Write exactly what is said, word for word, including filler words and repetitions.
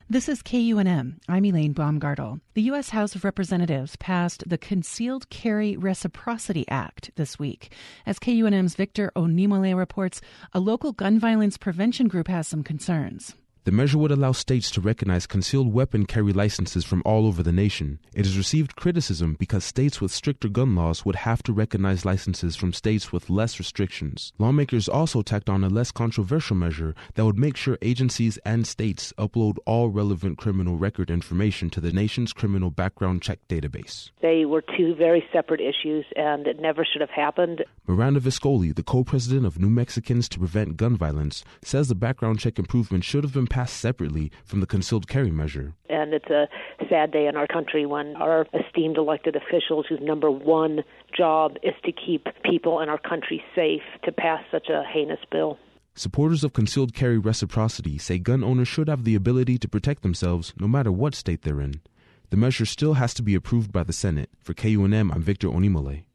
This is K U N M. I'm Elaine Baumgartel. The U S House of Representatives passed the Concealed Carry Reciprocity Act this week. As K U N M's Victor Onimole reports, a local gun violence prevention group has some concerns. The measure would allow states to recognize concealed weapon carry licenses from all over the nation. It has received criticism because states with stricter gun laws would have to recognize licenses from states with less restrictions. Lawmakers also tacked on a less controversial measure that would make sure agencies and states upload all relevant criminal record information to the nation's criminal background check database. They were two very separate issues, and it never should have happened. Miranda Viscoli, the co-president of New Mexicans to Prevent Gun Violence, says the background check improvement should have been passed separately from the concealed carry measure. And it's a sad day in our country when our esteemed elected officials, whose number one job is to keep people in our country safe, to pass such a heinous bill. Supporters of concealed carry reciprocity say gun owners should have the ability to protect themselves no matter what state they're in. The measure still has to be approved by the Senate. For K U N M, I'm Victor Onimole.